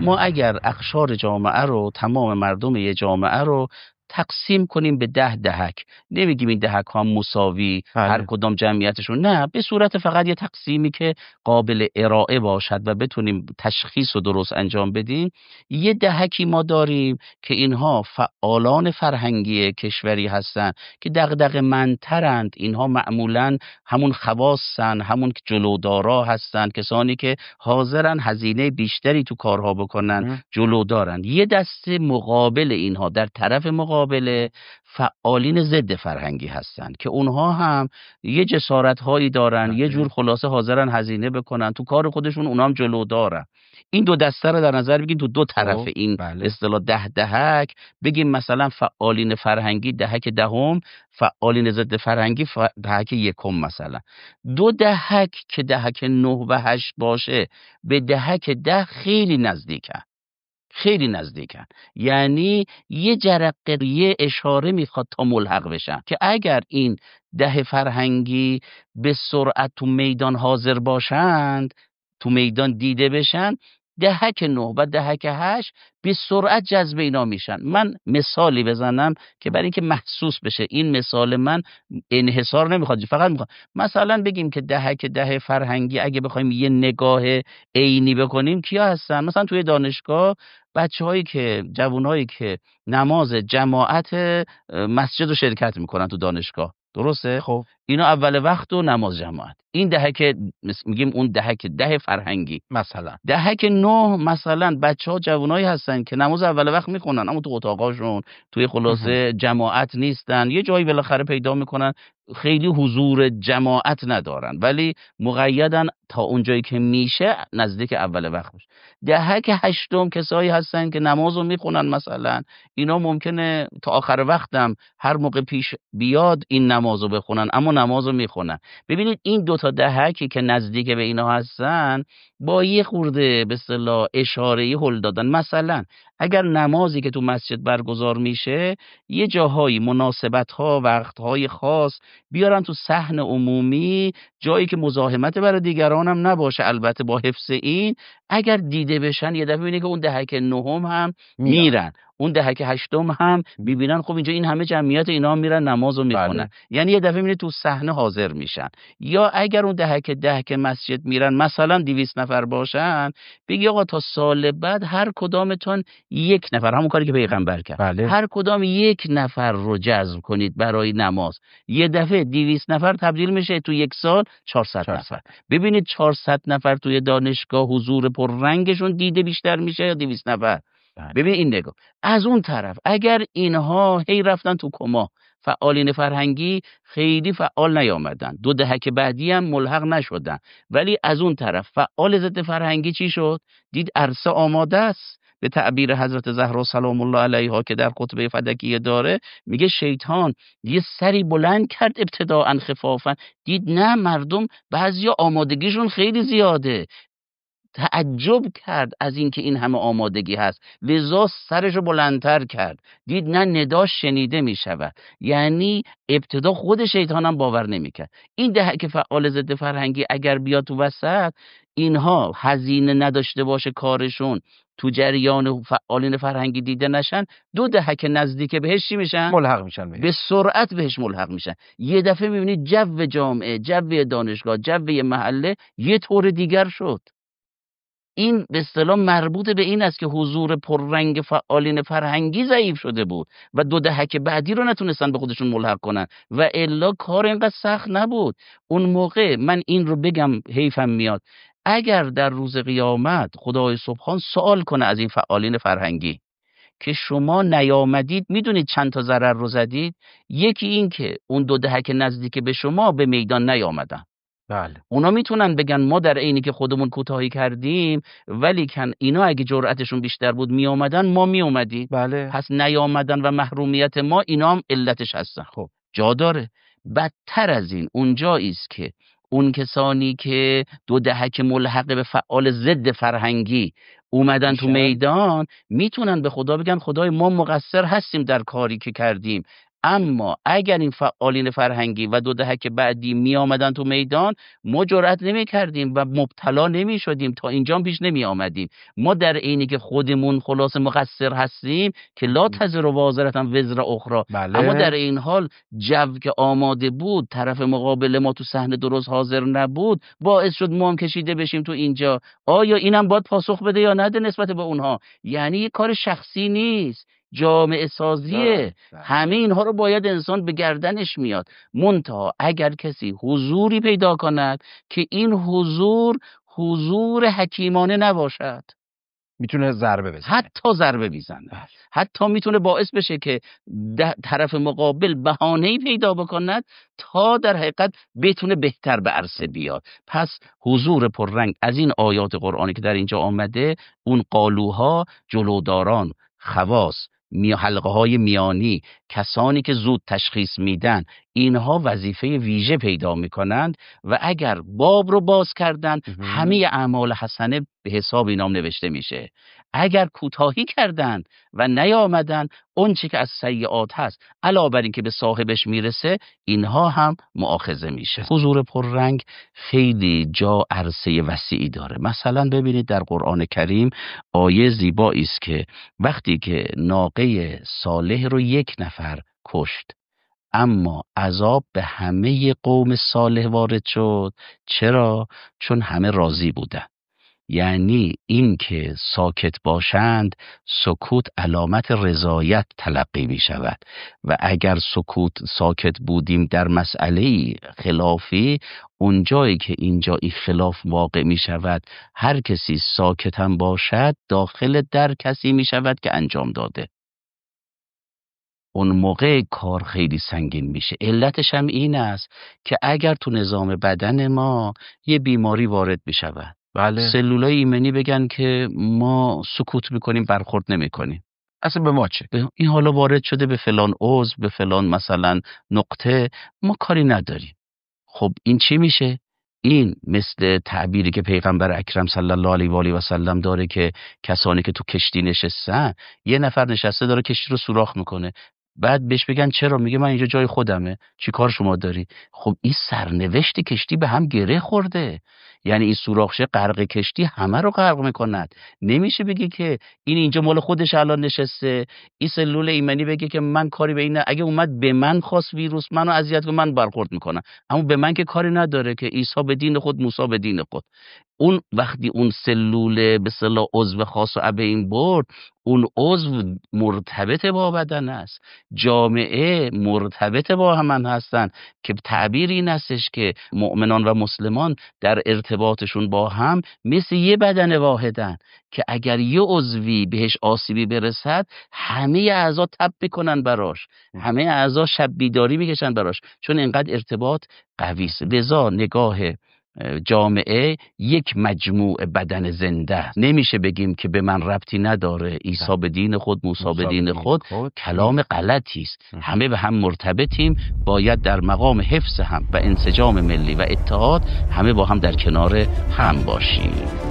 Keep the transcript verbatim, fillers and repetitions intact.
ما اگر اقشار جامعه رو، تمام مردم یه جامعه رو تقسیم کنیم به ده دهک، نمیگیم این دهک ها مساوی بله. هر کدام جمعیتشون، نه، به صورت فقط یه تقسیمی که قابل ارائه باشد و بتونیم تشخیص رو درست انجام بدیم. یه دهکی ما داریم که اینها فعالان فرهنگی کشوری هستن که دغدغه مندترند، اینها معمولاً همون خواصن، همون جلودارا هستن، کسانی که حاضرن هزینه بیشتری تو کارها بکنن، جلودارن. یه دسته مقابل اینها در طرف مقابل فعالین ضد فرهنگی هستن که اونها هم یه جسارت هایی دارن، یه جور خلاصه حاضرن هزینه بکنن تو کار خودشون، اونها هم جلودارن. این دو دسته رو در نظر بگیم، تو دو طرف این به اصطلاح ده دهک، بگیم مثلا فعالین فرهنگی دهک دهم، فعالین ضد فرهنگی ف... دهک یکم. مثلا دو دهک که دهک نه و هشت باشه به دهک ده خیلی نزدیکن، خیلی نزدیکن. یعنی یه جرقه، یه اشاره میخواد تا ملحق بشن که اگر این ده فرهنگی به سرعت تو میدان حاضر باشند، تو میدان دیده بشن، دهک نه و دهک هشت به سرعت جذب اینا میشن. من مثالی بزنم که برای اینکه محسوس بشه، این مثال من انحصار نمیخواد، فقط میخواد مثلا بگیم که دهک ده فرهنگی اگه بخوایم یه نگاه عینی بکنیم کیا هستن؟ مثلا توی دانشگاه بچه‌هایی که جوانایی که نماز جماعت مسجد رو شرکت میکنن تو دانشگاه، درسته؟ خب اینا اول وقت و نماز جماعت، این دهک میگیم اون دهک ده فرهنگی. مثلا دهک نه مثلا بچه‌ها جوانایی هستن که نماز اول وقت میخونن اما تو اتاقاشون توی خلاصه جماعت نیستن، یه جایی بالاخره پیدا میکنن خیلی حضور جماعت ندارن ولی مقیدن تا اونجایی که میشه نزدیک اول وقت باشه. دهک هشتم کسایی هستن که نمازو میخونن، مثلا اینا ممکنه تا آخر وقتم هر موقع پیش بیاد این نمازو بخونن اما نمازو میخونن. ببینید این دو تا دهکی که نزدیک به اینا هستن با یه خورده به اصطلاح اشاره‌ای هل دادن. مثلا اگر نمازی که تو مسجد برگزار میشه یه جاهایی مناسبت‌ها، وقت‌های خاص بیارن تو صحن عمومی، جایی که مزاحمت برای دیگران هم نباشه، البته با حفظ این، اگر دیده بشن یه دفعه می‌بینی که اون دهک نهم هم میرن، اون دهک هشتم هم می‌بینن خب اینجا این همه جمعیت اینا هم میرن نمازو میخونن. بله. یعنی یه دفعه می‌بینی تو صحنه حاضر میشن. یا اگر اون دهک ده که مسجد میرن مثلا دویست نفر باشن، بگی آقا تا سال بعد هر کدامتون یک نفر، همون کاری که پیغمبر کرد، بله. هر کدام یک نفر رو جذب کنید برای نماز. یه دفعه دویست نفر تبدیل میشه تو یک سال چهارصد نفر. ببینید چهارصد نفر توی دانشگاه حضور پررنگشون دیده بیشتر میشه یا دویست نفر. بله. ببین این نگاه. از اون طرف اگر اینها هی رفتن تو کما، فعالین فرهنگی خیلی فعال نیامدن، دو دهک بعدی هم ملحق نشدن، ولی از اون طرف فعال ضد فرهنگی چی شد؟ دید عرصه آماده است. به تعبیر حضرت زهرا سلام الله علیها که در خطبه فدکیه داره، میگه شیطان یه سری بلند کرد ابتداء خفافا، دید نه مردم بعضیا آمادگیشون خیلی زیاده، تعجب کرد از اینکه این همه آمادگی هست، لذا سرشو بلندتر کرد، دید نه نداش شنیده میشود. یعنی ابتدا خود شیطان هم باور نمیکرد. این دهک فعال ضد فرهنگی اگر بیاد تو وسط، اینها هزینه نداشته باشه کارشون، تو جریان فعالین فرهنگی دیده نشن، دو دهک نزدیک بهش چی میشن؟ ملحق میشن بهش. به سرعت بهش ملحق میشن. یه دفعه میبینید جو جامعه، جو دانشگاه، جو محله یه طور دیگر شد. این به اصطلاح مربوط به این است که حضور پررنگ فعالین فرهنگی ضعیف شده بود و دو دهک بعدی رو نتونستن به خودشون ملحق کنن و الا کار اینقدر سخت نبود. اون موقع من این رو بگم حیفم میاد، اگر در روز قیامت خدای سبحان سوال کنه از این فعالین فرهنگی که شما نیامدید، میدونید چند تا ضرر رو زدید؟ یکی این که اون دو دهک نزدیک به شما به میدان نیامدن. بله. اونا میتونن بگن ما در عینی که خودمون کوتاهی کردیم، ولی کن اینا اگه جرأتشون بیشتر بود می اومدن، ما می اومدیم. بله. پس نیامدن و محرومیت ما اینا هم علتش هستن. خب جا داره. بدتر از این اونجایی است که اون کسانی که دو دهک ملحق به فعال ضد فرهنگی اومدن تو میدان، میتونن به خدا بگن خدای ما مقصر هستیم در کاری که کردیم، اما اگر این فعالین فرهنگی و دو دهک بعدی می آمدن تو میدان، ما جرئت نمی کردیم و مبتلا نمی شدیم، تا اینجا پیش نمی آمدیم. ما در عینی که خودمون خلاص مقصر هستیم که لا تزر وازرة وزر اخرى، بله. اما در این حال جو که آماده بود، طرف مقابل ما تو صحنه درست حاضر نبود، باعث شد ما هم کشیده بشیم تو اینجا. آیا اینم باید پاسخ بده یا نده نسبت به اونها؟ یعنی یه کار شخصی نیست، جامعه سازیه. همه اینها رو باید انسان به گردنش میاد. منتها اگر کسی حضوری پیدا کند که این حضور حضور حکیمانه نباشد، میتونه ضربه بزنه، حتی ضربه بزنه، حتی میتونه باعث بشه که طرف مقابل بهانه‌ای پیدا بکند تا در حقیقت بتونه بهتر به عرصه بیاد. پس حضور پررنگ از این آیات قرآنی که در اینجا آمده، اون قالوها، جلوداران، خواص، می حلقه های میانی، کسانی که زود تشخیص میدن، اینها وظیفه ویژه پیدا میکنند و اگر باب رو باز کردن همه اعمال حسنه به حساب اینام نوشته میشه. اگر کوتاهی کردن و نیامدن، اون چی که از سیئات هست علاوه بر این که به صاحبش میرسه، اینها هم مؤاخذه میشه. حضور پررنگ خیلی جا عرصه وسیعی داره. مثلا ببینید در قرآن کریم آیه زیبایی است که وقتی که ناقه صالح رو یک نفر کشت، اما عذاب به همه قوم صالح وارد شد. چرا؟ چون همه راضی بودن. یعنی این که ساکت باشند، سکوت علامت رضایت تلقی می شود و اگر سکوت ساکت بودیم در مسئله خلافی، اونجایی که اینجا این خلاف واقع می شود، هر کسی ساکت هم باشد داخل در کسی می شود که انجام داده. اون موقع کار خیلی سنگین میشه. علتش هم این است که اگر تو نظام بدن ما یه بیماری وارد بشود، بله. سلولای ایمنی بگن که ما سکوت میکنیم، برخورد نمیکنیم، اصلا به ما چه؟ این حالا وارد شده به فلان عضو، به فلان مثلا نقطه، ما کاری نداریم. خب این چی میشه؟ این مثل تعبیری که پیغمبر اکرم صلی الله علیه و آله و سلم داره که کسانی که تو کشتی نشستن، یه نفر نشسته داره کشتی رو سوراخ میکنه، بعد بهش بگن چرا؟ میگه من اینجا جای خودمه. چی کار شما داری؟ خب این سرنوشت کشتی به هم گره خورده. یعنی این سوراخشه غرق کشتی همه رو غرق میکند. نمیشه بگی که این اینجا مال خودش الان نشسته، این سلول ایمنی بگه که من کاری به این، اگه اومد به من خاص ویروس منو اذیت کنه من برخورد میکنم، اما به من که کاری نداره که عیسی به دین خود، موسی به دین خود. اون وقتی اون سلول به اصطلاح عضو خاص و به این برد، اون عضو مرتبط با بدن است، جامعه مرتبط با هم هستن که تعبیر این هستش که مؤمنان و مسلمان در ارتباطشون با هم مثل یه بدن واحدن که اگر یه عضوی بهش آسیبی برسد همه اعضا تب میکنن براش، همه اعضا شب بیداری میکشن براش، چون اینقدر ارتباط قوی است. لذا نگاه جامعه یک مجموع بدن زنده است. نمیشه بگیم که به من ربطی نداره، عیسی به دین خود، موسی به دین خود. کلام غلطی است. همه به هم مرتبطیم، باید در مقام حفظ هم و انسجام ملی و اتحاد همه با هم در کنار هم باشیم.